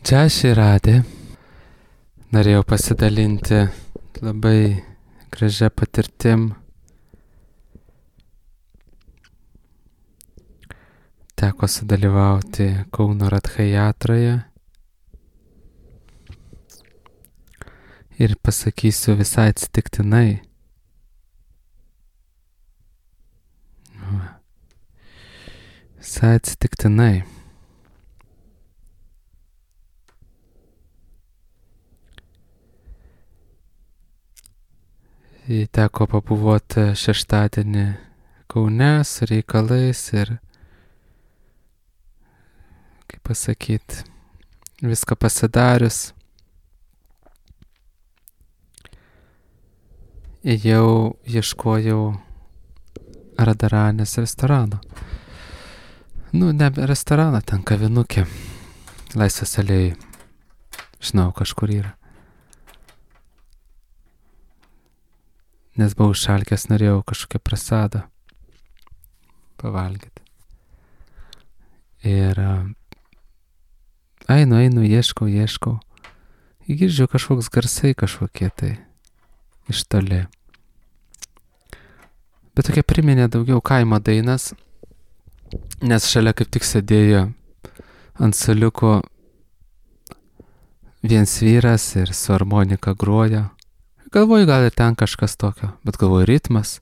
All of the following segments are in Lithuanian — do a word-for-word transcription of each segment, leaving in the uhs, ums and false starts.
Čia aš įradė. Norėjau pasidalinti labai gražia patirtim. Teko sudalyvauti Kauno Radhajatroje. Ir pasakysiu visai atsitiktinai. Visai atsitiktinai. Teko pabuvoti šeštadienį Kaune su reikalais ir, kaip pasakyti, viską pasidarius. Jau ieškojau Radaranės restorano. Nu, ne restorano, ten kavinukė. Laisvės alėjai. Žinau, kažkur yra. Nes buvau šalkęs, norėjau kažkokią prasadą pavalgyti. Ir einu, einu, ieškau, ieškau. Girdžiu kažkoks garsai kažkokie tai iš toli. Bet tokia priminė daugiau kaimo dainas, nes šalia kaip tik sėdėjo ant suoliuko viens vyras ir su harmonika groja. Galvoju, gal ir ten kažkas tokio, bet galvoju, ritmas.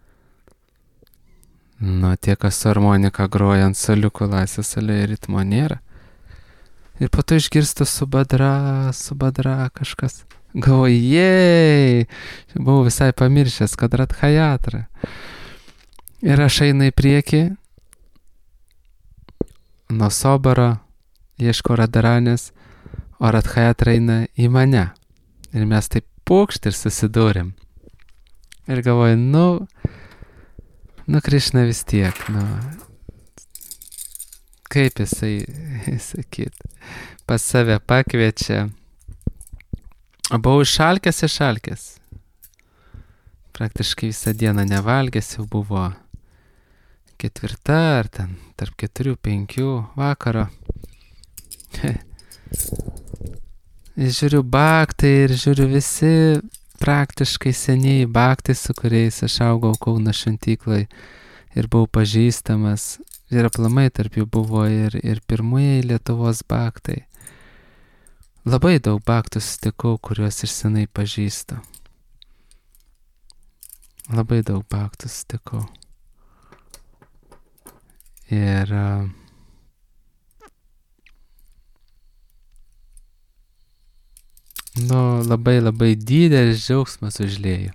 Nu, tie, kas su harmonika groja ant suoliuko laisvės alėjoj, ritmo nėra. Ir po to išgirstu subadra, subadra kažkas. Galvoju, jei, buvau visai pamiršęs, kad Radhajatra. Ir aš einu į priekį, nuo Soboro, ieškau Radaranės, o Radhajatra eina į mane. Ir mes taip pokšt ir susidūrėm. Ir galvoju, nu, nu, Krišna vis tiek, nu, kaip jisai, sakyt, pas save pakviečia. Buvau išalkęs, išalkęs. Praktiškai visą dieną nevalgęs, jau buvo ketvirta ar ten tarp keturių, penkių vakaro. Ir žiūriu baktai ir žiūriu visi praktiškai seniai baktai, su kuriais aš augau Kauno šventykloj ir buvau pažįstamas. Ir aplamai tarp jų buvo ir, ir pirmieji Lietuvos baktai. Labai daug baktų sutikau, kuriuos iš senai pažįstu. Labai daug baktų sutikau. Ir uh, nu, labai labai didelis džiaugsmas užliejo.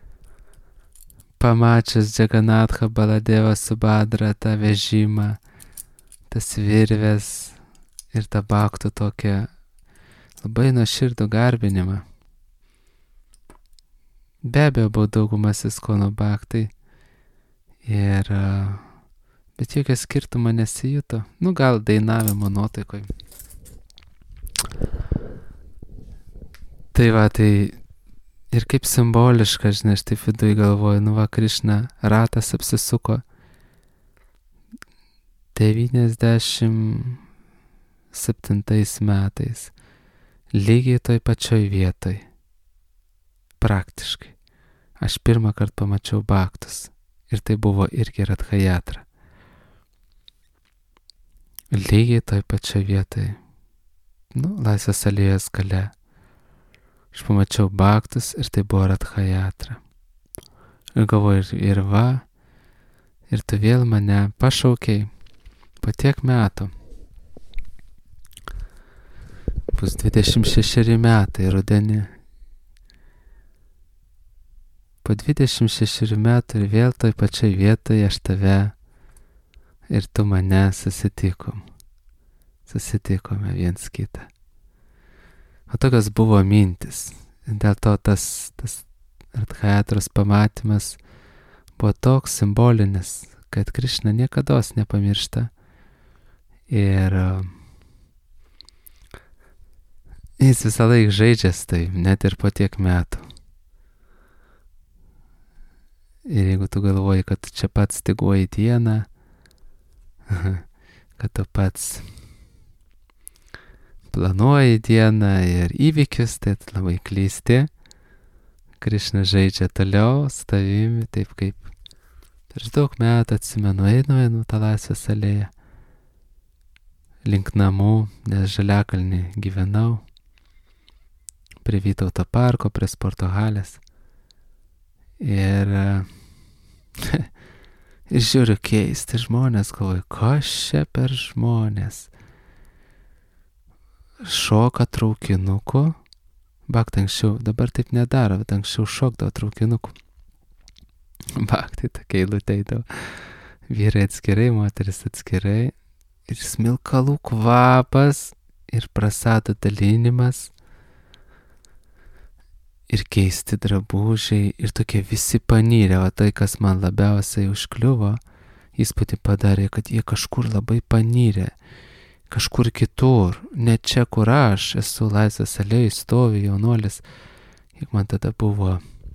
Pamačius Džaganatha Baladevą Subhadrą, tą vežimą, tas virves ir tą baktų tokią labai nuoširdų garbinimą. Be abejo, buvo daugumas Iskono baktai, ir, bet jokio skirtumo nesijuto. Nu, gal dainavimo nuotaikoj. Tai va, tai ir kaip simboliška, žinai, aš taip viduj galvoju, nu va, Krišna, ratas apsisuko devyniasdešimt septintais metais, lygiai toj pačioj vietoj, praktiškai. Aš pirmą kartą pamačiau baktus ir tai buvo irgi Radhajatra. Lygiai toj pačioj vietoj, nu, Laisvės alėjos gale. Aš pamačiau baktus ir tai buvo Radhajatra. Ir galvoju, ir, ir va, ir tu vėl mane pašaukei po tiek metų. Bus dvidešimt šešeri metai rudenį. Po dvidešimt šešerių metų ir vėl toj pačioj vietoje aš tave ir tu mane susitikom. Susitikome viens kitą. O tokios buvo mintis. Dėl to tas, tas Radhajatros pamatymas buvo toks simbolinis, kad Krišna niekados nepamiršta. Ir uh, jis visą laiką žaidžias tai, net ir po tiek metų. Ir jeigu tu galvoji, kad čia pats styguoji dieną, kad tu pats planuoji dieną ir įvykius, tai labai klysti. Krišna žaidžia toliau su tavimi, taip kaip prieš daug metų atsimenu, einu, einu tą Laisvės alėją link namų, nes Žaliakalnį gyvenau, prie Vytauto parko, prie sporto halės. Ir, ir žiūriu keisti žmonės, galvoju, kas čia per žmonės? Šoka traukinuku, bakt anksčiau, dabar taip nedaro, bet anksčiau šokdavo traukinuku. Bakt, tai tokia eilutė eidavo. Vyrai atskirai, moteris atskirai. Ir smilkalų kvapas, ir prasadų dalinimas, ir keisti drabužiai, ir tokie visi panyrė, o tai, kas man labiausiai užkliuvo, įspūdį padarė, kad jie kažkur labai panyrė, kažkur kitur, ne čia, kur aš esu Laisvės alėjoj, stovi jaunuolis, juk man tada buvo,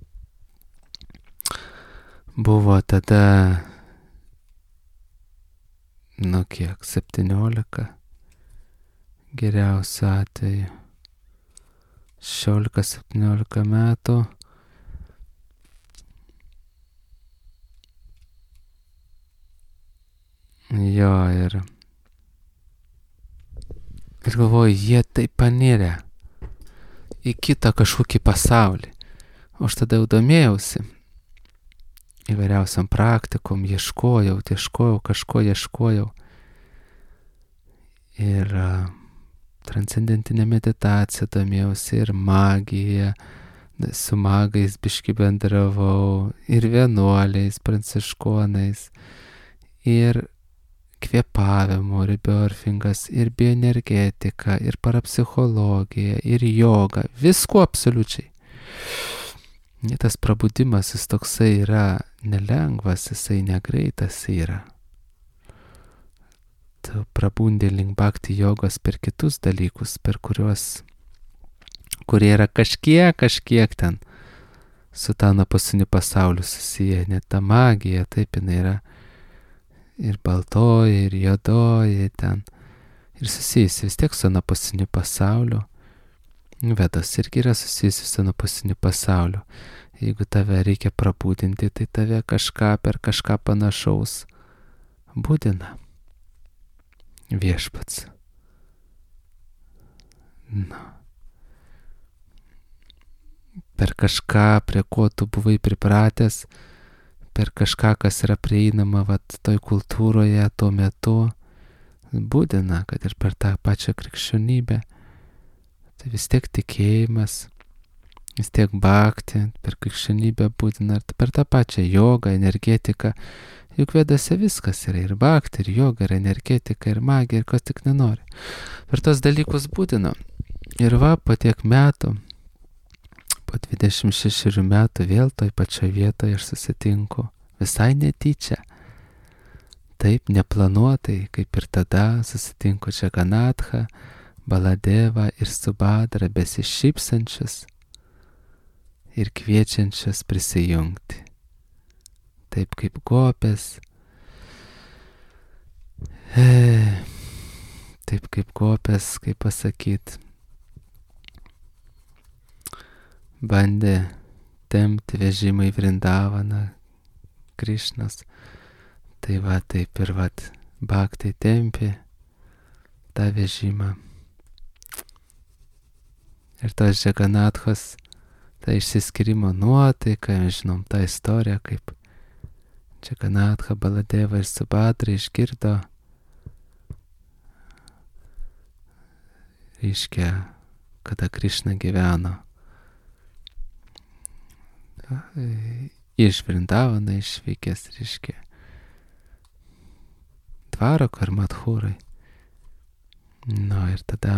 buvo tada, nu kiek, septyniolika, geriausiu atveju, šešiolika septyniolika metų. Jo, ir, ir galvoju, jie taip panirė į kitą kažkokį pasaulį. O aš tada jau domėjausi įvairiausiam praktikom, ieškojau, ieškojau, kažko ieškojau. Ir uh, transcendentinė meditacija domėjausi, ir magija, su magais biški bendravau, ir vienuoliais, pranciškonais, ir kvėpavimo, ir bioorfingas, ir bioenergetika, ir parapsichologija, ir joga, visko absoliučiai. Ir tas prabudimas, jis toksai yra nelengvas, jisai negreitas yra. Tu prabundi link bhakti jogos per kitus dalykus, per kuriuos, kurie yra kažkiek, kažkiek ten su ta anapusiniu pasauliu susiję. Net ta magija, taip jinai yra ir baltoji, ir juodoji ten. Ir susijusi vis tiek su anapusiniu pasauliu. Vedos irgi yra susijusi su anapusiniu pasauliu. Jeigu tave reikia prabudinti, tai tave kažką per kažką panašaus būdina viešpats. Na. Per kažką, prie ko tu buvai pripratęs, per kažką, kas yra prieinama vat toj kultūroje tuo metu, būdina, kad ir per tą pačią krikščionybę. Tai vis tiek tikėjimas, vis tiek bhakti, per krikščionybę būdina, ir per tą pačią jogą, energetiką. Juk vedose viskas yra, ir bhakti, ir joga, ir energetika, ir magija, ir kas tik nenori. Per tos dalykus būdina. Ir va, po tiek metų, po dvidešimt šešių metų vėl toj pačioj vietoje aš susitinku, visai netyčia. Taip, neplanuotai, kaip ir tada, susitinku Džagannathą, Baladevą ir Subhadrą besišypsančius ir kviečiančius prisijungti. Taip kaip gopės, e, taip kaip gopės, kaip pasakyt, bandė tempti vežimą į Vrindavaną Krišnos. Tai va, taip ir va, bhakti tempė tą vežimą. Ir tos Džagannathos, ta išsiskyrimo nuotaika, mes žinom tą istoriją, kaip Džagannatha, Baladeva ir Subhadra išgirdo, reiškia, kada Krišna gyveno iš Vrindavaną išvykęs, reiškia, Dvarako ir Madhūrai. Nu ir tada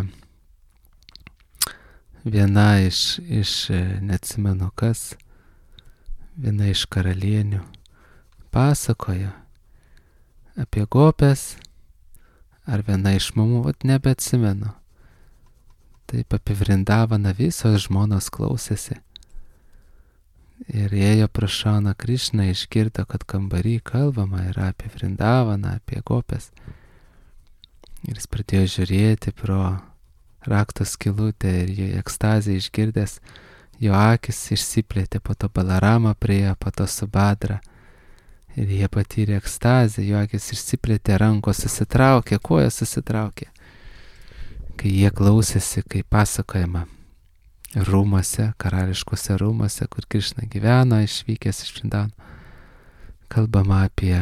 viena iš, iš neatsimenu kas, viena iš karalienių pasakojo apie gopės, ar viena iš mamų, vat nebeatsimenu. Taip apie Vrindavaną visos žmonos klausėsi. Ir ėjo pro šoną Krišna, išgirdo, kad kambary kalbama yra apie Vrindavaną, apie gopės. Ir jis pradėjo žiūrėti pro rakto skylutę ir jo ekstazę išgirdęs, jo akis išsiplėtė, po to Balarama priejo, po to Subadra. Ir jie patyrė ekstazę, jo akis išsiplėtė, rankos susitraukė, kojos susitraukė. Kai jie klausėsi, kai pasakojama rūmuose, karališkuose rūmuose, kur Krišna gyveno, išvykęs iš Vrindavano, kalbama apie,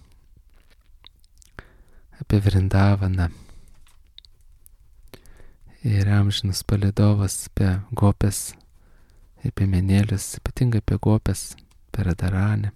apie Vrindavaną. Ir amžinas palidovas apie gopės, apie menėlius, ypatingai apie gopės, apie Radharanę.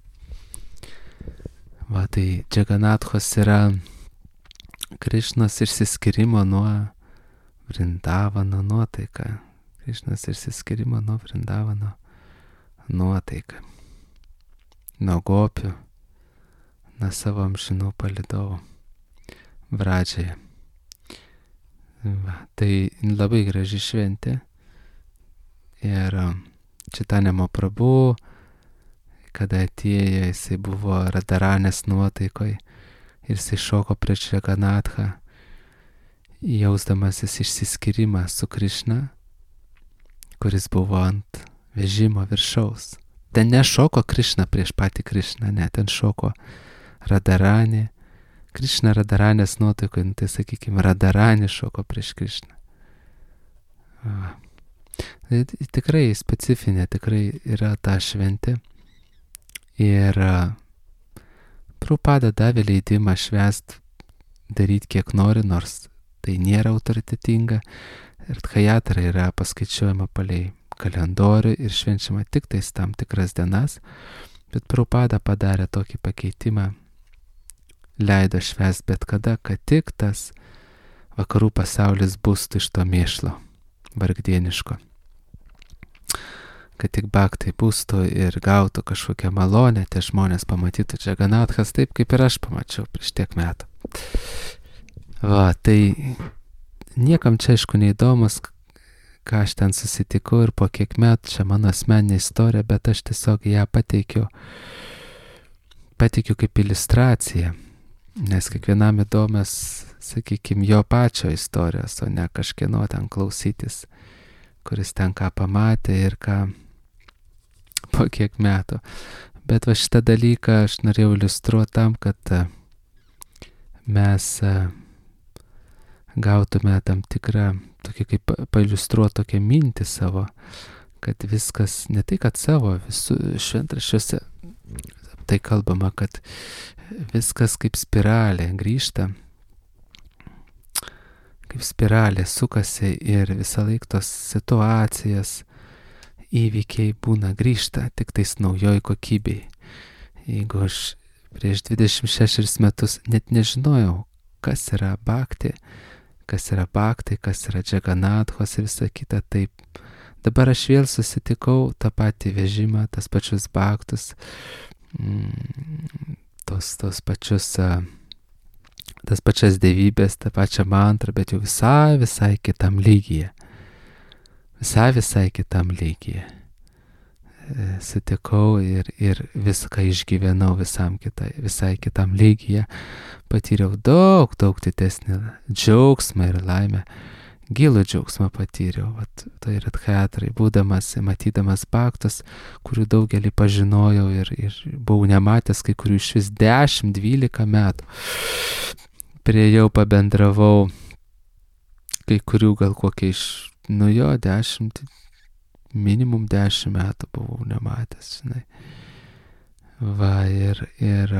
Va, tai Džagannathos yra Krišnos išsiskyrimo nuo Vrindavano nuotaika. Krišnos išsiskyrimo nuo Vrindavano nuotaika. Nuo gopių, nuo savo amžinų palidovų Vradžioje. Va, tai labai graži šventė. Ir Čaitanija Mahaprabhu, kada atėjo, jisai buvo Radharanės nuotaikoj ir jisai šoko prieš Džagannathą, jausdamasis išsiskyrimą su Krišna, kuris buvo ant vežimo viršaus. Ten nešoko Krišna prieš patį Krišną, ne, ten šoko Radharanė. Krišna Radharanės nuotaikoje, tai sakykime, Radharanė šoko prieš Krišną. Va. Tai tikrai specifinė, tikrai yra ta šventė. Ir Prabhupada davė leidimą švęst, daryti kiek nori, nors tai nėra autoritetinga. Ir Tchajatra yra paskaičiuojama palei kalendorių ir švenčiama tik tais tam tikras dienas. Bet Prabhupada padarė tokį pakeitimą, leido švęst bet kada, kad tik tas vakarų pasaulis būstų iš to mėšlo vargdieniško. Kad tik bhaktai būstų ir gautų kažkokią malonę, tie žmonės pamatytų Džagannathas taip, kaip ir aš pamačiau prieš tiek metų. Va, tai niekam čia aišku neįdomus, ką aš ten susitikau ir po kiek metų, čia mano asmeninė istorija, bet aš tiesiog ją pateikiu, pateikiu kaip iliustraciją, nes kiekvienam įdomios, sakykime, jo pačio istorijos, o ne kažkieno ten klausytis, kuris ten ką pamatė ir ką po kiek metų. Bet va šitą dalyką aš norėjau iliustruoti tam, kad mes gautume tam tikrą, tokį kaip pailiustruoti tokią mintį savo, kad viskas, ne tai kad savo, visų šventraščiuose tai kalbama, kad viskas kaip spiralė grįžta, kaip spiralė sukasi ir visą laiką tos situacijas, įvykiai būna grįžta tik tais naujoj kokybei. Jeigu aš prieš dvidešimt šešerius metus net nežinojau, kas yra bhakti, kas yra bhakti, kas yra Džagannathos ir visa kita, taip. Dabar aš vėl susitikau tą patį vežimą, tas pačius bhaktus, tos, tos pačius, tas pačias dievybės, tą pačią mantrą, bet jau visai, visai kitam lygyje. Visai, visai kitam lygyje. Sutikau ir, ir viską išgyvenau visam kitai, visai kitam lygyje. Patyriau daug, daug didesnį džiaugsmą ir laimę. Gilų džiaugsmą patyriau. Vat, tai yra Tchajatrai, būdamas, matydamas bhaktus, kurių daugelį pažinojau ir, ir buvau nematęs kai kurių iš vis dešimt dvylika metų. Priejau, pabendravau, kai kurių gal kokie iš, nu jo, dešimt, minimum dešimt metų buvau nematęs, žinai. Va, ir, ir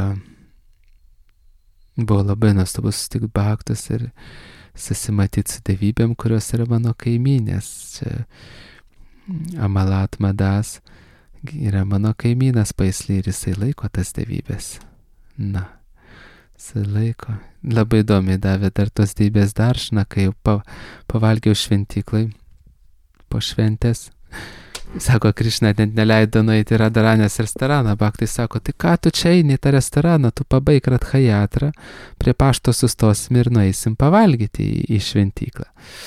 buvo labai nuostabus susitikti bhaktus ir susimatyti su dievybėm, kurios yra mano kaimynės. Čia Amalat Madas yra mano kaimynas Paisly ir jisai laiko tas dievybės. Na, jisai laiko. Labai įdomiai davė dar tos dievybės daršną, kai jau pa, pavalgiau šventyklai po šventės. Sako, Krišna net neleido nueiti į Radharanės restoraną. Bhaktai sako, tai ką tu čia eini į tą restoraną, tu pabaig Radhajatrą, prie pašto sustosim ir nueisim pavalgyti į, į šventyklą.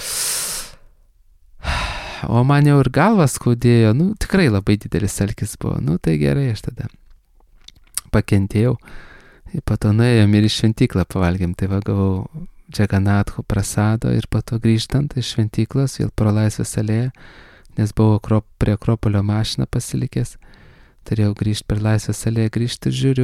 O man jau ir galvas skaudėjo, nu tikrai labai didelis alkis buvo, nu tai gerai, aš tada pakentėjau. Ir po to nuėjom ir į šventyklą pavalgėm, tai va gavau Džaganatho prasado ir po to grįžtant iš šventyklos vėl pro Laisvės alėją, nes buvau akrop, prie Akropolio mašiną pasilikęs. Turėjau grįžti per Laisvės alėją, grįžti ir žiūriu,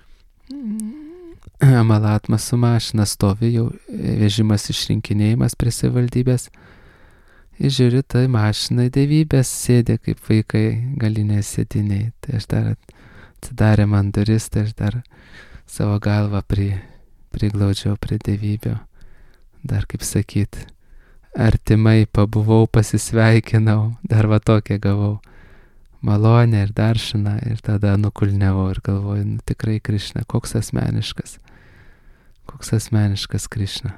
Malatmas su mašina stovi, jau vežimas išrinkinėjimas prie savivaldybės. Ir žiūriu, tai mašinai Dievybės sėdė kaip vaikai galinėje sėdiniai. Tai aš dar atsidarė man duris, tai aš dar savo galvą pri, priglaudžiau prie Dievybio. Dar kaip sakyt, artimai pabuvau, pasisveikinau, dar va tokią gavau malonę ir daršiną ir tada nukulniavau ir galvoju, nu tikrai Krišna, koks asmeniškas, koks asmeniškas Krišna.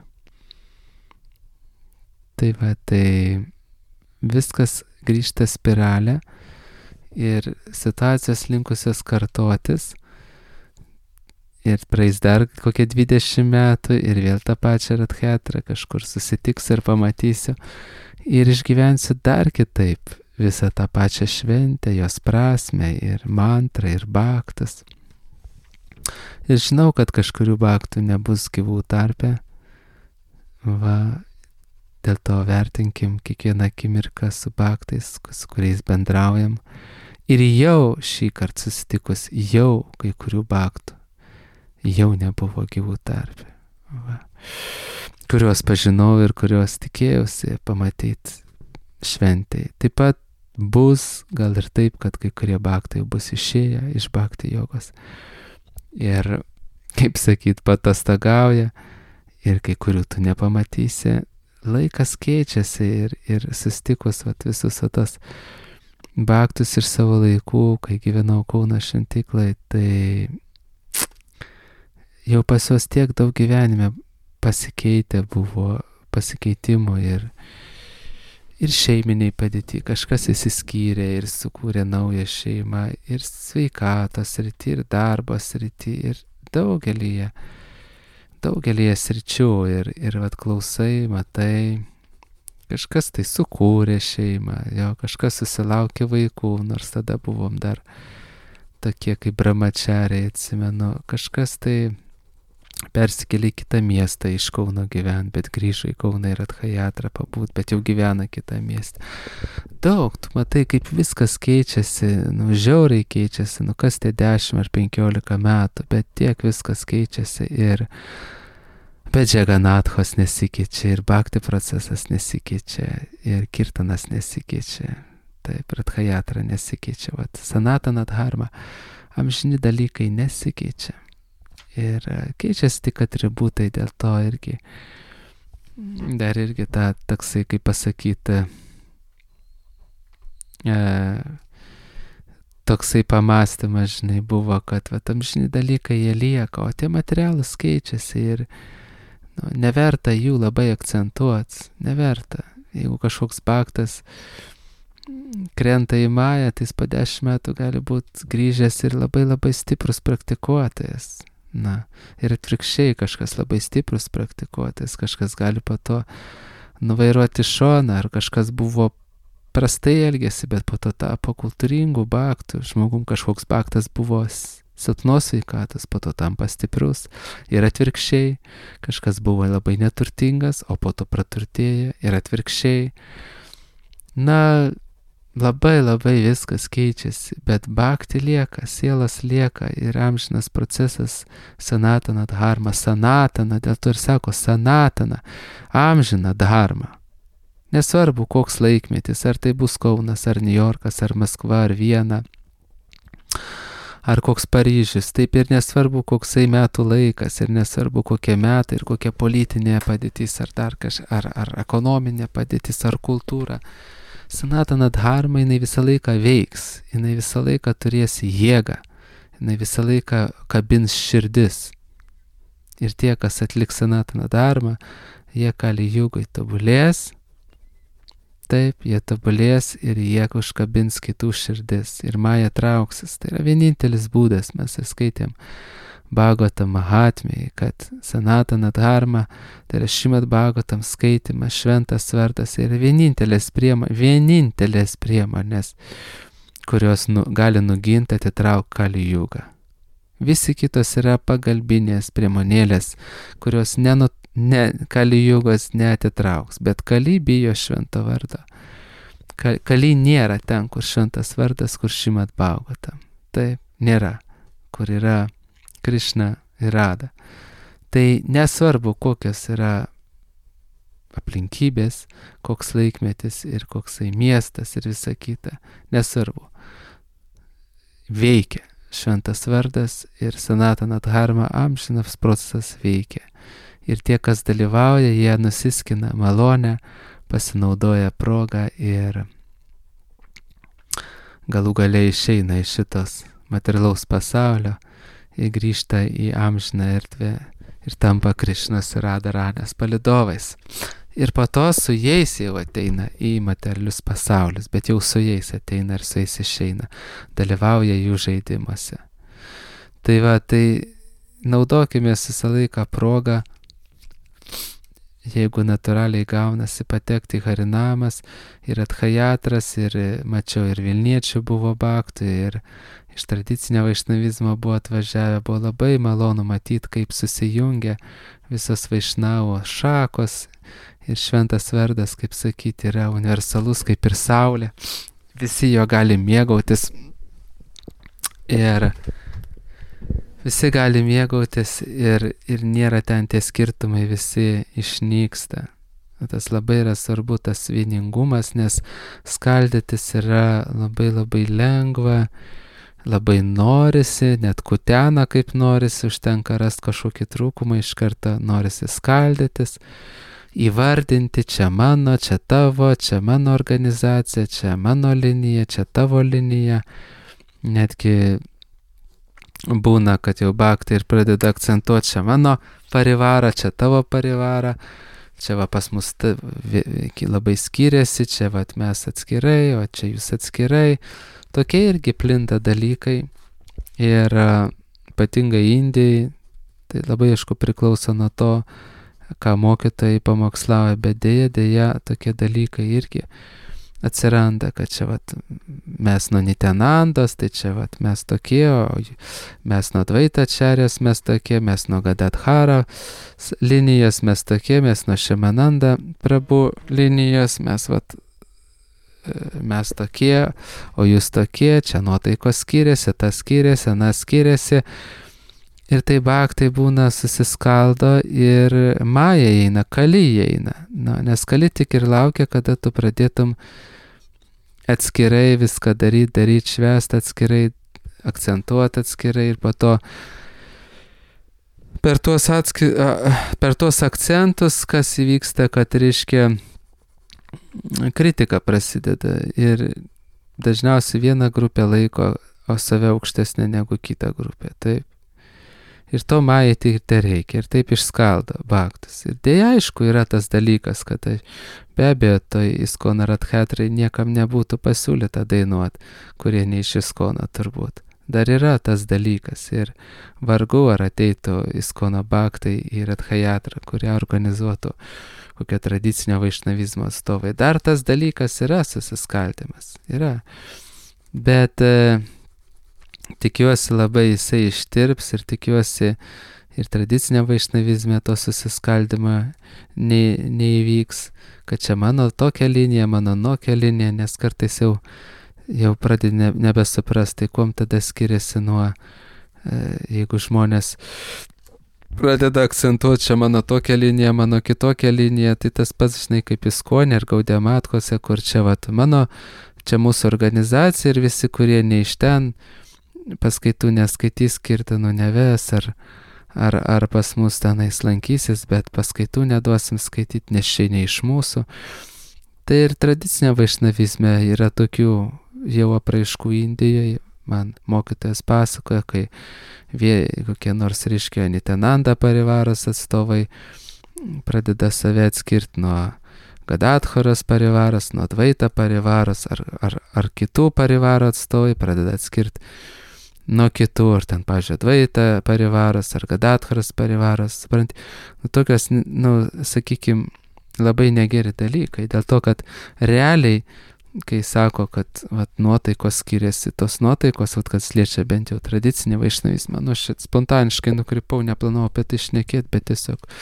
Tai va, tai viskas grįžta spiralę ir situacijos linkusios kartotis ir praeis dar kokie dvidešimt metų ir vėl tą pačią Radhetrą kažkur susitiksiu ir pamatysiu ir išgyvensiu dar kitaip visą tą pačią šventę, jos prasmę ir mantrą ir baktas. Ir žinau, kad kažkurių baktų nebus gyvų tarpe. Va, dėl to vertinkim kiekvieną akimirką su baktais, su kuriais bendraujam. Ir jau šį kartą susitikus, jau kai kurių baktų jau nebuvo gyvų tarpe. Va. Kuriuos pažinau ir kuriuos tikėjausi pamatyti šventai. Taip pat bus gal ir taip, kad kai kurie baktai bus išėję iš bakti jogos. Ir, kaip sakyt, patostagauja ir kai kurių tu nepamatysi. Laikas keičiasi ir, ir susitikus vat, visus tos baktus iš savo laikų, kai gyvenau Kauno šventyklai, tai jau pas juos tiek daug gyvenime pasikeitę buvo, pasikeitimų ir Ir šeiminiai padėti, kažkas įsiskyrė ir sukūrė naują šeimą, ir sveikatos srity, ir darbo srity, ir daugelyje, daugelyje sričių, ir, ir vat klausai, matai, kažkas tai sukūrė šeimą, jo, kažkas susilaukė vaikų, nors tada buvom dar tokie kaip brahmachariai, atsimenu, kažkas tai persikėlė į kitą miestą iš Kauno gyvent, bet grįžo į Kauną ir Radhajatrą pabūt, bet jau gyvena kitą miestą. Daug, tu matai, kaip viskas keičiasi, nu, žiauriai keičiasi, nu, kas tie dešimt ar penkiolika metų, bet tiek viskas keičiasi ir bet Džaganathos nesikeičia, ir bhakti procesas nesikeičia, ir kirtanas nesikeičia, taip, Radhajatra nesikeičia, vat, Sanatana dharma, amžini dalykai nesikeičia. Ir keičiasi tik atributai, dėl to irgi, dar irgi ta toksai, kaip pasakyti, e, toksai pamastymas, žinai, buvo, kad va, amžini dalykai jie lieka, o tie materialūs keičiasi ir nu, neverta jų labai akcentuoti, neverta. Jeigu kažkoks bhaktas krenta į mają, tai jis po dešimt metų gali būti grįžęs ir labai labai stiprus praktikuotojas. Na, ir atvirkščiai kažkas labai stiprus praktikuotis, kažkas gali po to nuvairuoti šoną, ar kažkas buvo prastai elgėsi, bet po to tapo kultūringų bhaktų, žmogum kažkoks bhaktas buvo silpnos sveikatos, po to tampa stiprus, ir atvirkščiai kažkas buvo labai neturtingas, o po to praturtėja, ir atvirkščiai. Na, labai labai viskas keičiasi, bet bhakti lieka, sielas lieka ir amžinas procesas sanatana dharma, sanatana, dėl to ir sako sanatana, amžina dharma. Nesvarbu, koks laikmetis, ar tai bus Kaunas, ar Niujorkas, ar Maskva, ar Viena, ar koks Paryžius, taip ir nesvarbu, koksai metų laikas, ir nesvarbu, kokie metai, ir kokia politinė padėtis, ar dar kažkas, ar, ar ekonominė padėtis, ar kultūra. Sanatana dharma, jinai visą laiką veiks, jinai visą laiką turės jėgą, jinai visą laiką kabins širdis. Ir tie, kas atliks sanatana dharma, jie kali jugai tobulės, taip, jie tobulės ir jie užkabins kitų širdis. Ir maja trauksis, tai yra vienintelis būdas, mes skaitėm Bhagavatam Mahatmėje, kad sanatana dharma, tai yra Šrimad Bhagavatam skaitimas, šventas vardas, yra vienintelės priemonės, vienintelės priemonės, kurios nu, gali nuginti atitrauk kali jugą. Visi kitos yra pagalbinės priemonėlės, kurios nenu, ne, Kali jugos neatitrauks, bet Kali bijo švento vardo. Kali nėra ten, kur šventas vardas, kur Šrimad Bhagavatam. Taip, nėra, kur yra Krišna ir Rada. Tai nesvarbu, kokios yra aplinkybės, koks laikmetis ir koksai miestas ir visa kita. Nesvarbu. Veikia šventas vardas ir Sanatana Dharma amžinas procesas veikia. Ir tie, kas dalyvauja, jie nusiskina malonę, pasinaudoja progą ir galų galiai išeina iš šitos materialaus pasaulio ir grįžta į amžiną erdvę ir tampa Krišnos ir Radharanės palydovais. Ir po to su jais jau ateina į materialius pasaulius, bet jau su jais ateina ir su jais išeina, dalyvauja jų žaidimuose. Tai va, tai naudokime visą laiką progą, jeigu natūraliai gaunasi patekti į Harinamas ir Adhayatras, ir mačiau ir Vilniečių buvo baktų, ir iš tradicinio vaišnavizmo buvo atvažiavę, buvo labai malonu matyti, kaip susijungia visos vaišnavo šakos ir šventas vardas, kaip sakyti, yra universalus kaip ir saulė. Visi jo gali mėgautis ir visi gali mėgautis ir, ir nėra ten tie skirtumai, visi išnyksta. Tas labai yra svarbu, tas vieningumas, nes skaldytis yra labai labai lengva, labai norisi, net kutena kaip norisi, užtenka rasti kažkokį trūkumą, iš karto norisi skaldytis, įvardinti, čia mano, čia tavo, čia mano organizacija, čia mano linija, čia tavo linija. Netgi būna, kad jau bhaktai ir pradeda akcentuoti, čia mano parivara, čia tavo parivara, čia va pas mus ta, labai skiriasi, čia va mes atskirai, o čia jūs atskirai. Tokie irgi plinta dalykai ir ypatingai Indijai, tai labai aišku priklauso nuo to, ką mokytojai pamokslauja, bet dėja, dėja, tokie dalykai irgi atsiranda, kad čia vat, mes nuo Nityanandos, tai čia vat, mes tokie, o mes nuo Dvaitačarjos mes tokie, mes nuo Gadadhara linijos mes tokie, mes nuo Šimananda Prabhu linijos, mes vat, mes tokie, o jūs tokie, čia nuotaikos skiriasi, tas skiriasi, anas skiriasi. Ir tai bhaktai būna susiskaldo ir maja eina, Kali eina. Na, nes Kali tik ir laukia, kada tu pradėtum atskirai viską daryti, daryti, švęsti atskirai, akcentuoti atskirai ir po to per tuos, atski, per tuos akcentus, kas įvyksta, kad reiškia kritika prasideda ir dažniausiai viena grupė laiko, o save aukštesnė negu kita grupė. Taip. Ir to majai tik te reikia, ir taip išskaldo bhaktus. Ir dėja, aišku, yra tas dalykas, kad be abejo, toj Iskono Radhatrai niekam nebūtų pasiūlyta dainuoti, kurie ne iš Iskono turbūt. Dar yra tas dalykas ir vargu ar ateitų Iskono bhaktai į Radhajatrą, kurią organizuotų kokio tradicinio vaišnavizmo atstovai. Dar tas dalykas yra susiskaldymas, yra. Bet e, tikiuosi labai jisai ištirps ir tikiuosi ir tradicinė vaišnavizme to susiskaldymą ne, neįvyks, kad čia mano tokia linija, mano nokia linija, nes kartais jau, jau pradedi ne, nebesuprasti, kuom tada skiriasi nuo, e, jeigu žmonės pradeda akcentuoti, čia mano tokia linija, mano kitokia linija, tai tas pats, žinai, kaip Iskone ir Gaudiya Matkose, kur čia vat, mano, čia mūsų organizacija ir visi, kurie ne iš ten, paskaitų neskaitys, kirtanų neves, ar, ar, ar pas mus tenais lankysis, bet paskaitų neduosim skaityti, nes šiai ne iš mūsų. Tai ir tradicinė vaišnavizme yra tokių jau apraiškų Indijoje. Man mokytojas pasakoja, kai vie, kokie nors reiškia Nityananda parivaros atstovai pradeda save atskirti nuo Gadadharos parivaros, nuo Dvaita parivaros ar, ar, ar kitų parivaro atstovai pradeda atskirti nuo kitų, ar ten, pavyzdžiui, Dvaita parivaros, ar Gadadharos parivaros, supranti, nu, tokios, nu, sakykime, labai negeri dalykai, dėl to, kad realiai, kai sako, kad vat, nuotaikos skiriasi, tos nuotaikos, vat, kad liečia bent jau tradicinį vaišnavizmą, nu, šit spontaniškai nukrypau, neplanavau apie tai šnekėti, bet tiesiog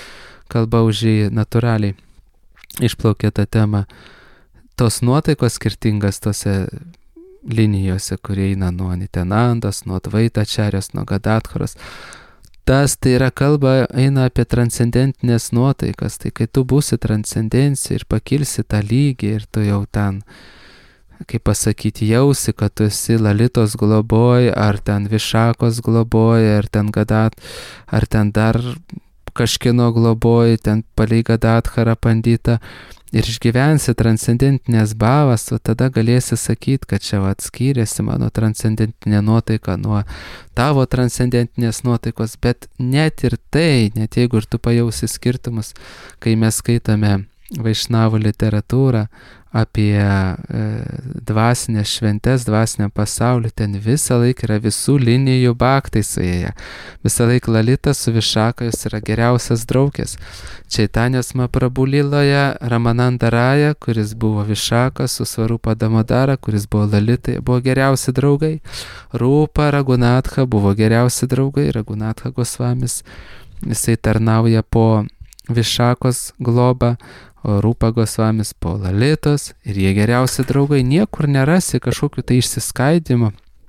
kalba už jį natūraliai išplaukė tą temą. Tos nuotaikos skirtingas tose linijose, kurie eina nuo Nitenandos, nuo Dvaitačarijos, nuo Gadatharos. Tas tai yra kalba eina apie transcendentinės nuotaikas. Tai kai tu būsi transcendencija ir pakilsi tą lygį ir tu jau ten, kaip pasakyti, jausi, kad tu esi Lalitos globoj, ar ten Višakos globoj, ar ten Gadat, ar ten dar kažkieno globoj, ten palei Gadatharą Panditą, ir išgyvensi transcendentinės bhavas, o tada galėsi sakyti, kad čia atskyrėsi mano transcendentinė nuotaika nuo tavo transcendentinės nuotaikos, bet net ir tai, net jeigu ir tu pajausi skirtumus, kai mes skaitame Vaišnavų literatūrą apie e, dvasinės šventes, dvasinę pasaulį, ten visą laiką yra visų linijų bhaktai suėję. Visą laiką Lalita su Višaka jos yra geriausias draugės. Čaitanės Mahaprabhu Liloje Ramanandaraja, kuris buvo Višaka, su Svarupa Damodara, kuris buvo Lalitai, buvo geriausi draugai. Rūpa Ragunatha buvo geriausi draugai. Ragunatha Gosvamis, jisai tarnauja po Višakos globą, o Rūpa Gosvamis po Lalitos, ir jie geriausi draugai. Niekur nerasi kažkokiu tai išsiskaidimo.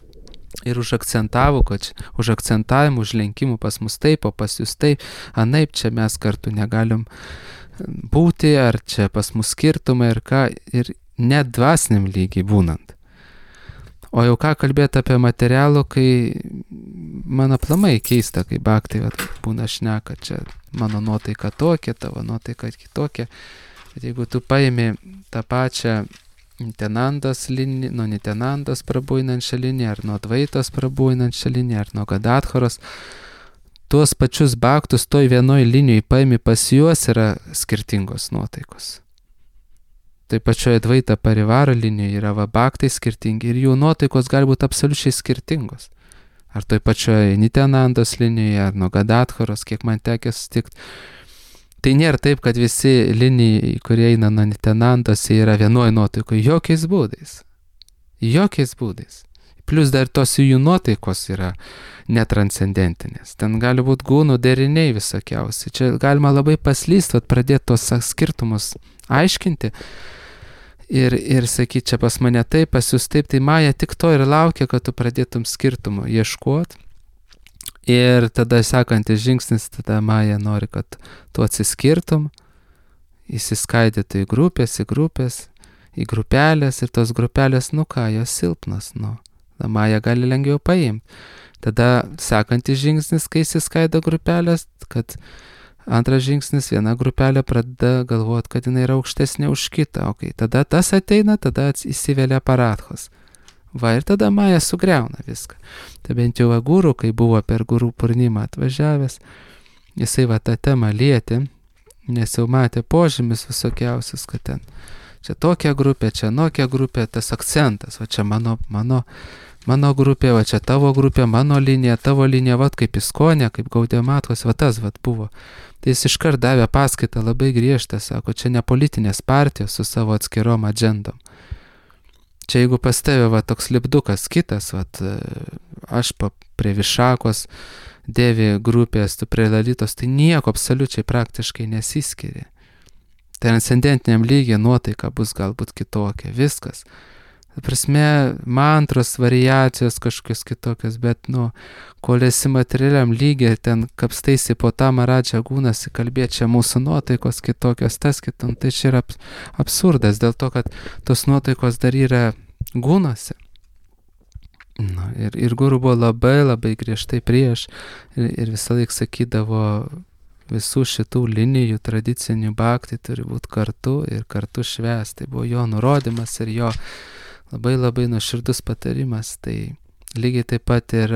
Ir užakcentavo, kad užakcentavimų, užlenkimų pas mus taip, o pas jūs taip, anaip čia mes kartu negalim būti, ar čia pas mus skirtumai ir ką, ir net dvasiniam lygiai būnant. O jau ką kalbėti apie materialų, kai man aplamai keista, kai bhaktai būna šneka, čia mano nuotaika tokia, tavo nuotaika kitokia. Bet jeigu tu paimi tą pačią Nitenandos liniją, nuo Nitenandos prabuinančią liniją, ar nuo Dvaitos prabuinančią liniją, ar nuo Gadatharos, tuos pačius bhaktus toj vienoj linijai paimi, pas juos yra skirtingos nuotaikos. Tai pačioje Dvaita Parivara linijoje yra va bhaktai skirtingi ir jų nuotaikos gali būti absoliučiai skirtingos. Ar toj pačioje Nitenandos linijoje, ar nuo Gadatharos, kiek man tekė sutikti. Tai nėra taip, kad visi linijai, kurie eina nuo Nitenandos, yra vienoj nuotaikoje. Jokiais būdais. Jokiais būdais. Plius dar tos jų nuotaikos yra netranscendentinės. Ten gali būti gūnų deriniai visokiausi. Čia galima labai paslysti, pradėti tos skirtumus aiškinti. Ir, ir sakyti, čia pas mane taip, pas jūs taip, tai Maja tik to ir laukia, kad tu pradėtum skirtumų ieškoti. Ir tada sekantis žingsnis, tada Maja nori, kad tu atsiskirtum, įsiskaidytų į grupės, į grupės, į grupelės, ir tos grupelės, nu ką, jos silpnos, nu. Tada Maja gali lengviau paimti. Tada sekantis žingsnis, kai įsiskaido grupelės, kad antras žingsnis, viena grupelė pradeda galvoti, kad jinai yra aukštesnė už kitą. Okay. Tada tas ateina, tada įsivelia paradhos. Va, ir tada Maja sugriauna viską. Tai bent jau guru, kai buvo per Guru Purnimą atvažiavęs, jisai va tą temą lietė, nes jau matė požymis visokiausius, kad ten čia tokia grupė, čia nokia grupė, tas akcentas, va čia mano, mano, mano grupė, va čia tavo grupė, mano linija, tavo linija, va kaip Iskonė, kaip Gaudiya Mathos, va tas va buvo. Tai jis iškart davė paskaitą labai griežtą, sako, čia ne politinės partijos su savo atskirom agendom. Čia jeigu pas tave va toks lipdukas kitas, va aš pa, prie Višakos dėvi grupės, tu prie Lalitos, tai nieko absoliučiai praktiškai nesiskiria. Transcendentiniam lygiai nuotaika bus galbūt kitokia, viskas. Ta prasme, mantros, variacijos kažkokios kitokios, bet, nu, kol esi materialiam lygiai, ten kapstaisi po tą Maradžą gūnasi, kalbėti čia mūsų nuotaikos kitokios, tas kitom, tai čia yra absurdas, dėl to, kad tos nuotaikos dar yra gūnose. Nu, ir, ir guru buvo labai, labai griežtai prieš ir, ir visą laiką sakydavo, visų šitų linijų tradicinių bhaktai turi būti kartu ir kartu švęsti. Tai buvo jo nurodymas ir jo labai labai nuoširdus patarimas. Tai lygiai taip pat ir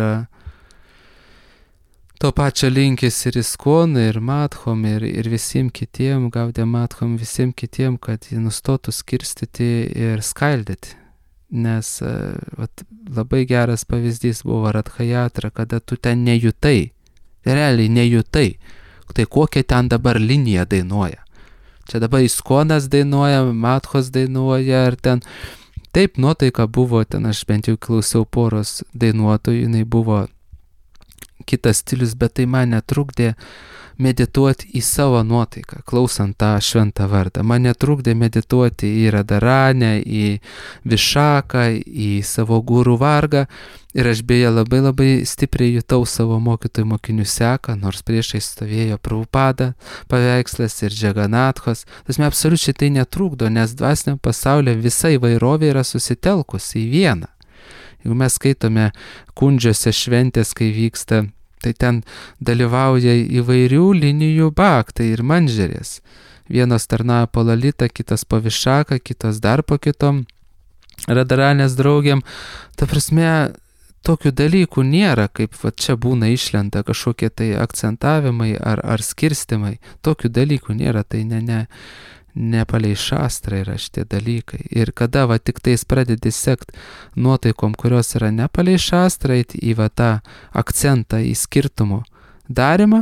to pačio linkis ir Iskonui, ir Madhom, ir, ir visiems kitiem, Gaudiya Mathom, visiems kitiem, kad jie nustotų skirstyti ir skaldyti. Nes vat, labai geras pavyzdys buvo Radhayatra, kada tu ten nejutai, realiai nejutai, tai kokia ten dabar linija dainuoja. Čia dabar Iskonas dainuoja, Madhos dainuoja, ar ten taip nuotaika buvo, ten aš bent jau klausiau poros dainuotojų, jinai buvo kitas stilius, bet tai man netrukdė medituoti į savo nuotaiką, klausant tą šventą vardą. Man netrukdė medituoti į Radharanę, į Višaką, į savo gurų Vargą. Ir aš beje labai labai stipriai jutau savo mokytojų mokinių seką, nors priešai stovėjo Prabhupada paveikslas ir Džaganathos. Tas man absoliučiai tai netrukdo, nes dvasiniam pasaulyje visa įvairovė yra susitelkusi į vieną. Jeigu mes skaitome kundžiuose šventės, kai vyksta, tai ten dalyvauja įvairių linijų bhaktai ir manžerės. Vienos tarnauja po Lalitą, kitos po Višaką, kitos dar po kitom Radharanės draugiam. Ta prasme, tokių dalykų nėra, kaip va, čia būna išlenda kažkokie tai akcentavimai ar, ar skirstimai. Tokių dalykų nėra, tai ne, ne, ne palei šastrą yra šitie dalykai. Ir kada va tik tais pradedi sekt nuotaikom, kurios yra ne palei šastrą, į va tą akcentą, į skirtumų darimą,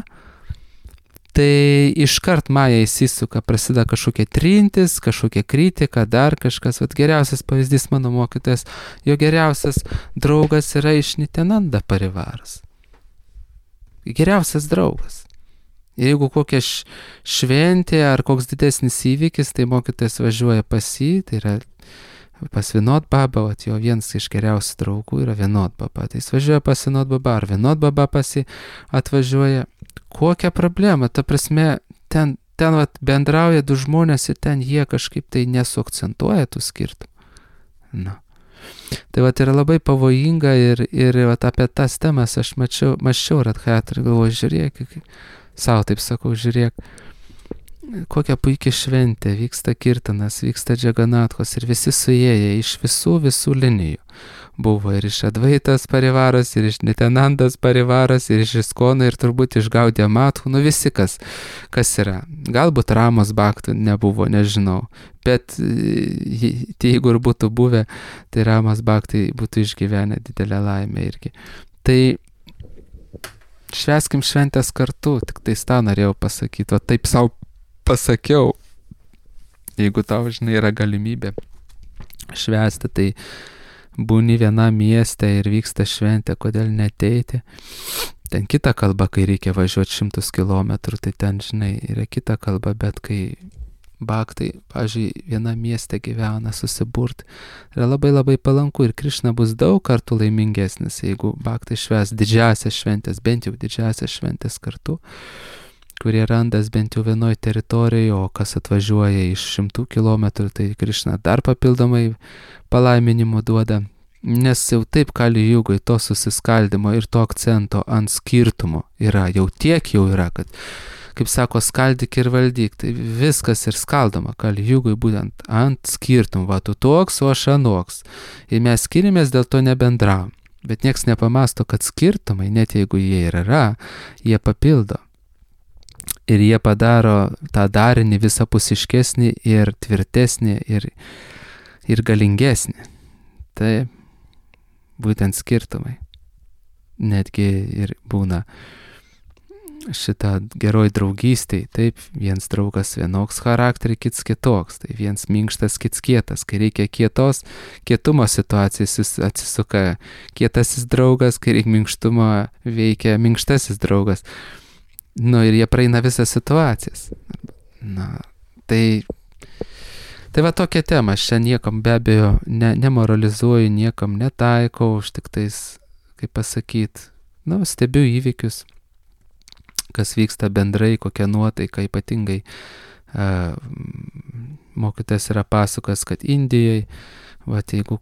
tai iškart maja įsisuka, prasideda kažkokie trintis, kažkokie kritika, dar kažkas. Vat geriausias pavyzdys mano mokytojas, jo geriausias draugas yra iš Nityananda parivaras. Geriausias draugas. Jeigu kokia šventė ar koks didesnis įvykis, tai mokytojas važiuoja pas jį, tai yra pas Vinod Baba, vat jo vienas iš geriausių draugų yra Vinod Baba. Tai jis važiuoja pas Vinod Baba, ar Vinod Baba pas jį atvažiuoja. Kokia problema? Ta prasme, ten, ten vat, bendrauja du žmonės ir ten jie kažkaip tai nesuakcentuoja tų skirtumų. Na. Tai vat yra labai pavojinga ir, ir vat, apie tas temas aš mačiau, mačiau Radhayatrą ir galvoju, žiūrėk, savo taip sakau, žiūrėk, kokia puikia šventė, vyksta kirtanas, vyksta Džaganathos ir visi suėję iš visų visų linijų. Buvo ir iš Advaitas parivaras, ir iš Nityanandas parivaras, ir iš Iskono, ir turbūt iš Gaudija Mathų, nu visi kas, kas yra. Galbūt Ramos Bhaktų nebuvo, nežinau, bet jeigu ir būtų buvę, tai Ramos Bhaktai būtų išgyvenę didelę laimę irgi. Tai švęskim šventės kartu, tik tai tą norėjau pasakyti, o taip savo pasakiau, jeigu tau, žinai, yra galimybė švęsti, tai būni vienam mieste ir vyksta šventė, kodėl neteiti. Ten kita kalba, kai reikia važiuoti šimtus kilometrų, tai ten, žinai, yra kita kalba, bet kai bhaktai, pavyzdžiui, vienam mieste gyvena, susiburt, yra labai labai palanku ir Krišna bus daug kartų laimingesnis, jeigu bhaktai švęs didžiasias šventės, bent jau didžiasias šventės kartu, kurie randas bent jau vienoj teritorijoje, o kas atvažiuoja iš šimtų kilometrų, tai Krišna dar papildomai palaiminimų duoda, nes jau taip Kali Jugoj to susiskaldimo ir to akcento ant skirtumo yra, jau tiek jau yra, kad, kaip sako, skaldyk ir valdyk, tai viskas ir skaldoma Kali Jugoj būtent ant skirtumų, va tu toks, o aš anoks, ir mes skirimės, dėl to nebendravom, bet nieks nepamasto, kad skirtumai, net jeigu jie ir yra, jie papildo. Ir jie padaro tą darinį visapusiškesnį ir tvirtesnį ir, ir galingesnį. Tai būtent skirtumai. Netgi ir būna šitą geroj draugystėj. Taip, viens draugas vienoks charakterį, kits kitoks. Tai viens minkštas, kits kietas. Kai reikia kietos, kietumo situacijos atsisuka kietasis draugas, kai reikia minkštumo, veikia minkštasis draugas. Nu ir jie praeina visas situacijas. Na, tai, tai va tokia tema, aš čia niekam be abejo ne, nemoralizuoju, niekam netaikau, aš tik tais, kaip pasakyt, nu, stebiu įvykius, kas vyksta bendrai, kokia nuotaika, ypatingai uh, mokytojas yra pasakas, kad Indijai, va, jeigu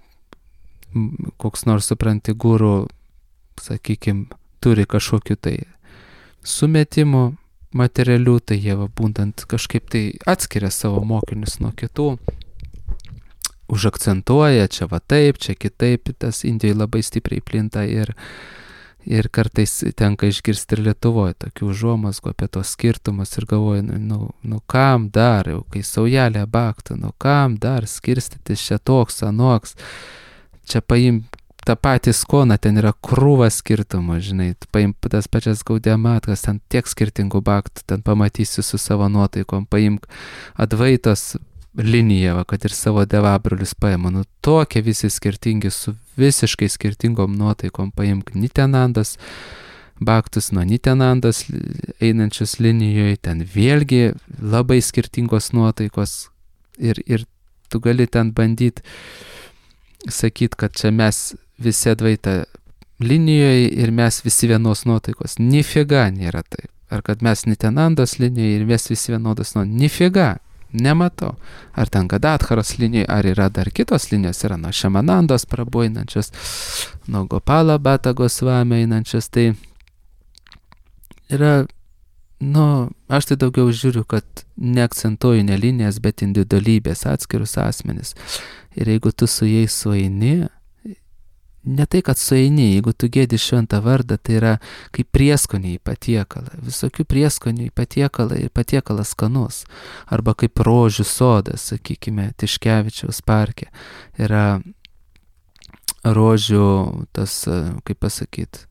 koks nors supranti guru, sakykim, turi kažkokiu tai sumetimų materialių, tai jie va, būtent kažkaip tai atskiria savo mokinius nuo kitų, užakcentuoja, čia va taip, čia kitaip, tas Indijai labai stipriai plinta ir, ir kartais tenka išgirsti ir Lietuvoje tokių užuomazgų apie tos skirtumus ir galvoju, nu, nu, nu kam dar, jau kai saujelė baktų, nu kam dar skirstytis čia toks, anoks, čia paim tą patį skoną, ten yra krūva skirtumų, žinai, paimk tas pačias Gaudija Matkas, ten tiek skirtingų baktų, ten pamatysi su savo nuotaikom, paimk Advaitos liniją, va, kad ir savo devabrolius paima, nu tokie visi skirtingi, su visiškai skirtingom nuotaikom, paimk Nityanandos baktus nuo Nitenandos einančius linijoje, ten vėlgi labai skirtingos nuotaikos ir, ir tu gali ten bandyti sakyti, kad čia mes visi Advaita linijoje ir mes visi vienos nuotaikos. Nifiga nėra taip. Ar kad mes Nitenandos linijoje ir mes visi vienodos nuotaikos. Nifiga. Nematau. Ar ten Gadatharos linijoje, ar yra dar kitos linijos, yra nuo Šamanandos Prabhu einančios, nuo Gopala Bhatta Gosvami einančios. Tai yra, nu, aš tai daugiau žiūriu, kad neakcentuoju ne linijas, bet individualybės, atskirus asmenis. Ir jeigu tu su jais sueini, ne tai, kad sueini, jeigu tu gėdi šventą vardą, tai yra kaip prieskoniai į patiekalą. Visokių prieskonių į patiekalą ir patiekalas skanus. Arba kaip rožių sodas, sakykime, Tiškevičiaus parke. Yra rožių, tas, kaip pasakyti,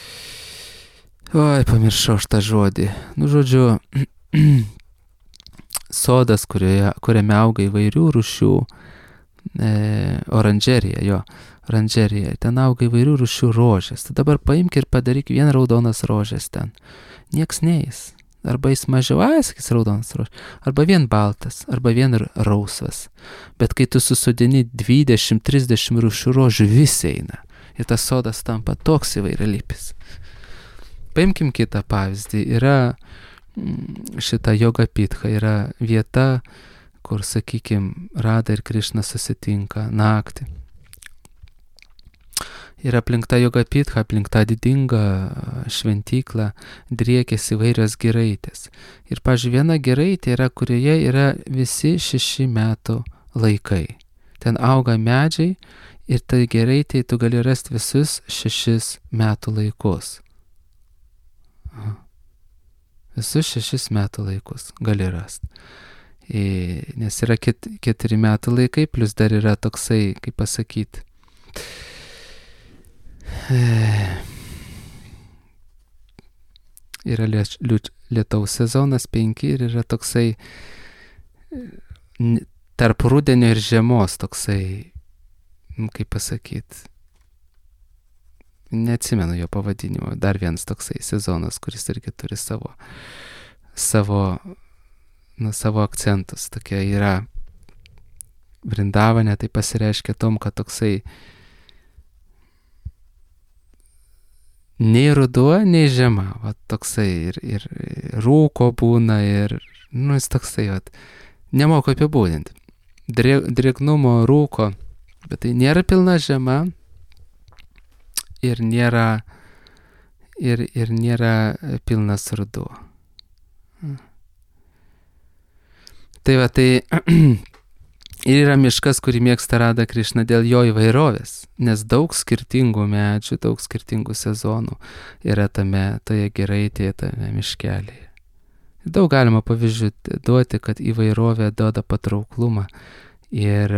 oi, pamiršau aš tą žodį. Nu, žodžiu, sodas, kurioje, kuriame auga įvairių rūšių, e, oranžerija, jo. Oranžerija, ten auga įvairių rūšių rožės. Tai dabar paimk ir padaryk vien raudonas rožės ten. Nieks neis. Arba jis mažiau, ai, sakys raudonas rožės. Arba vien baltas, arba vien rausvas. Bet kai tu susodini dvidešimt trisdešimt rūšių rožių, visi eina. Ir tas sodas tampa toks įvairialypis. Paimkim kitą pavyzdį. Yra šita Yoga Pitha, yra vieta, kur, sakykim, Rada ir Krišna susitinka naktį. Ir aplink tą Yoga Pitha, aplink tą didingą šventyklą driekiasi įvairios giraitės. Ir, pavyzdžiui, viena giraitė yra, kurioje yra visi šeši metų laikai. Ten auga medžiai ir tai giraitė tu gali rasti visus šešis metų laikus. Aha. Visus šešis metų laikus gali rasti. I, nes yra ket, keturi metų laikai, plus dar yra toksai, kaip pasakyti, yra lietaus sezonas penki ir yra toksai tarp rudenio ir žiemos toksai, kaip pasakyti, neatsimenu jo pavadinimo, dar vienas toksai sezonas, kuris irgi turi savo savo, nu, savo akcentus. Tokia yra Vrindavane, tai pasireiškia tom, kad toksai nei ruduo, nei žiema, va toksai ir, ir rūko būna ir, nu, jis toksai, va, nemoku apibūdinti. Drėgnumo rūko, bet tai nėra pilna žiema ir nėra, ir, ir nėra pilnas ruduo. Tai va, tai ir yra miškas, kurį mėgsta Rada Krišna dėl jo įvairovės, nes daug skirtingų medžių, daug skirtingų sezonų yra tame, toje giraitėje, tame miškelėje. Daug galima pavyzdžių duoti, kad įvairovė duoda patrauklumą ir,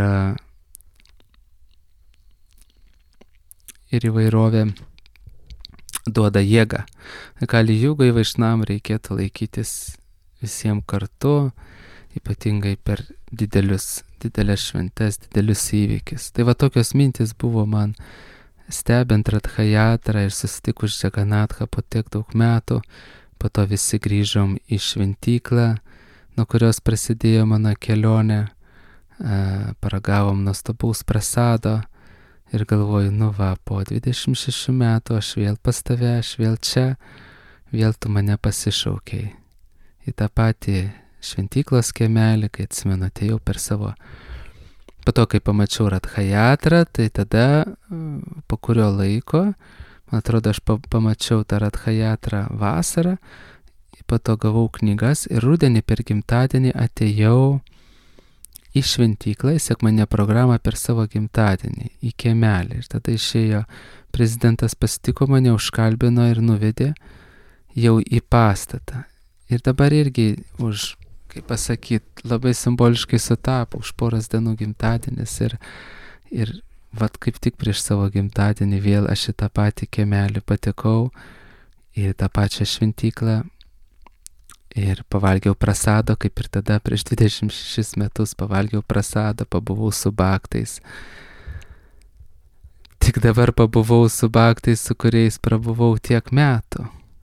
ir įvairovė duoda jėgą. Kali Jugai Vaišnam reikėtų laikytis visiems kartu, ypatingai per didelius, didelės šventes, didelius įvykius. Tai va tokios mintis buvo man stebint Radhajatrą ir susitikus Džaganathą po tiek daug metų. Po to visi grįžom į šventyklą, nuo kurios prasidėjo mano kelionė. E, paragavom nuostabaus prasado ir galvoju, nu va, po dvidešimt šešių metų aš vėl pas tave, aš vėl čia, vėl tu mane pasišaukei į tą patį šventyklos kiemelį, kai atsimenu, atėjau per savo. Po to, kai pamačiau Radhajatrą, tai tada po kurio laiko, man atrodo, aš pamačiau tą Radhajatrą vasarą, po to gavau knygas ir rudenį per gimtadienį atėjau į šventyklą, į sekmanę programą per savo gimtadienį, į kiemelį. Ir tada išėjo prezidentas, pasitiko mane, užkalbino ir nuvedė jau į pastatą. Ir dabar irgi už, kaip pasakyti, labai simboliškai sutapo, už poras dienų gimtadienis ir, ir vat kaip tik prieš savo gimtadienį vėl aš į tą patį kiemelį patekau, į tą pačią šventyklą ir pavalgiau prasado, kaip ir tada prieš dvidešimt šešis metus pavalgiau prasado, pabuvau su bhaktais. Tik dabar pabuvau su bhaktais, su kuriais prabuvau tiek metų.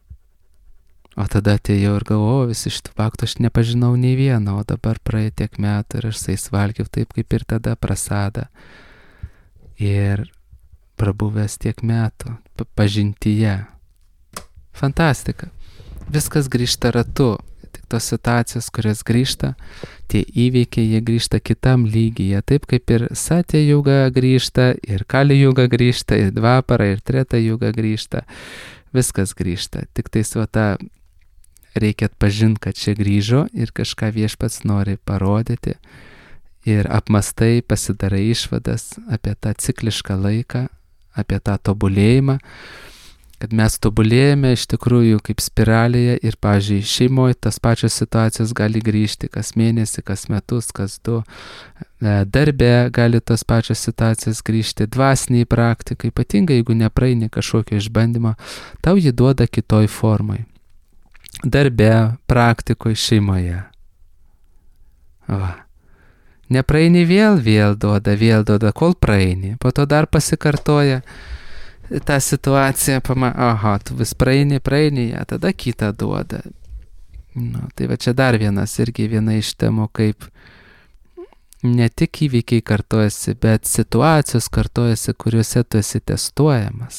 O tada atėjau ir galvojau, visi šitų faktų aš nepažinau nei vieno, o dabar praėjo tiek metų ir aš su jais valgiau taip kaip ir tada prasadą. Ir prabuvęs tiek metų pažintyje. Fantastika. Viskas grįžta ratu. Tik tos situacijos, kurios grįžta, tie įvykiai, jie grįžta kitam lygyje. Taip kaip ir Satya Yuga grįžta, ir Kali Yuga grįžta, ir Dvapara, ir Treta Yuga grįžta. Viskas grįžta. Tik tai svata reikia atpažinti, kad čia grįžo ir kažką viešpats nori parodyti. Ir apmastai pasidarai išvadas apie tą ciklišką laiką, apie tą tobulėjimą, kad mes tobulėjame iš tikrųjų kaip spiralėje ir, pavyzdžiui, šeimoje tas pačios situacijos gali grįžti kas mėnesį, kas metus, kas du. Darbe gali tos pačios situacijos grįžti, dvasiniai praktikai, ypatingai jeigu nepraeini kažkokio išbandymo, tau jį duoda kitoj formai. Darbe, praktikoje, šeimoje. Va. Nepraeini vėl, vėl duoda, vėl duoda, kol praeini. Po to dar pasikartoja tą situaciją, pama, aha, tu vis praeini, praeini ją, tada kitą duoda. Nu, tai va čia dar vienas irgi viena iš temų, kaip ne tik įvykiai kartojasi, bet situacijos kartojasi, kuriuose tu esi testuojamas.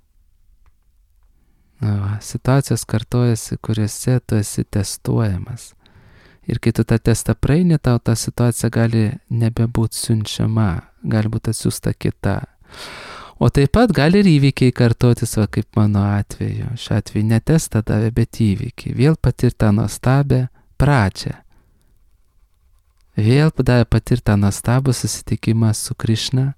Va, situacijos kartojasi, kuriuose tu esi testuojamas. Ir kai tu tą testą praeini, tau ta situacija gali nebebūti siunčiama, gali būti atsiųsta kita. O taip pat gali ir įvykiai kartotis, va kaip mano atveju. Šiuo atveju ne testą davė, bet įvykiai. Vėl patirtą nuostabę pradžią. Vėl davė patirtą nuostabų susitikimą su Krišna,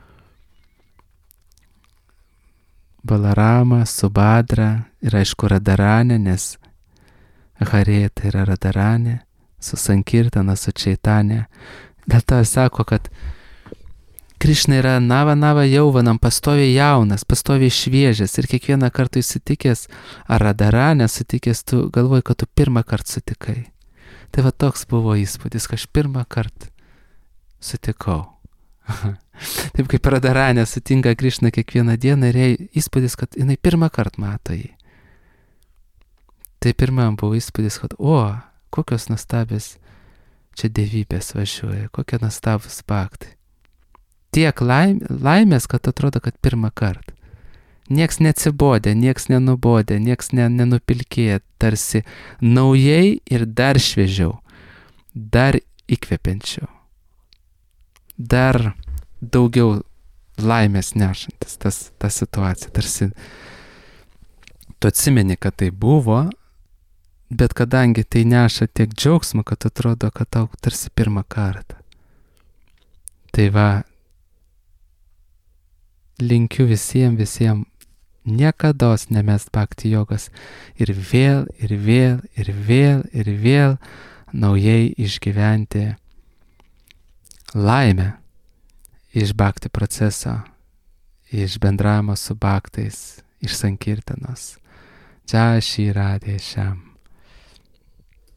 Balarama, Subhadra ir aišku Radharani, nes Harė tai yra Radharani, su Sankirtana, su Čaitanė. Dėl to sako, kad Krišna yra nava nava jauvanam, pastoviai jaunas, pastoviai šviežias ir kiekvieną kartą įsitikęs, ar Radharanę sutikęs, tu galvoji, kad tu pirmą kartą sutikai. Tai va toks buvo įspūdis, kad aš pirmą kartą sutikau. Taip kaip Radharanė sutinka Krišną kiekvieną dieną ir jai įspūdis, kad jinai pirmą kartą mato jį. Tai pirmam buvo įspūdis, kad o, kokios nuostabės čia dievybės važiuoja, kokie nuostabūs faktai. Tiek laim, laimės, kad atrodo, kad pirmą kartą. Nieks neatsibodė, nieks nenubodė, nieks ne, nenupilkėja, tarsi naujai ir dar šviežiau, dar įkvepiančiau, dar daugiau laimės nešantis tas, ta situacija. Tarsi tu atsimeni, kad tai buvo, bet kadangi tai neša tiek džiaugsmo, kad atrodo, kad tau tarsi pirmą kartą. Tai va, linkiu visiems, visiems niekados nemest bhakti jogos ir vėl, ir vėl, ir vėl, ir vėl naujai išgyventi laimę iš bhakti proceso, iš bendravimo su bhaktais, iš sankirtanos. Jai Shri Radhe Shyam.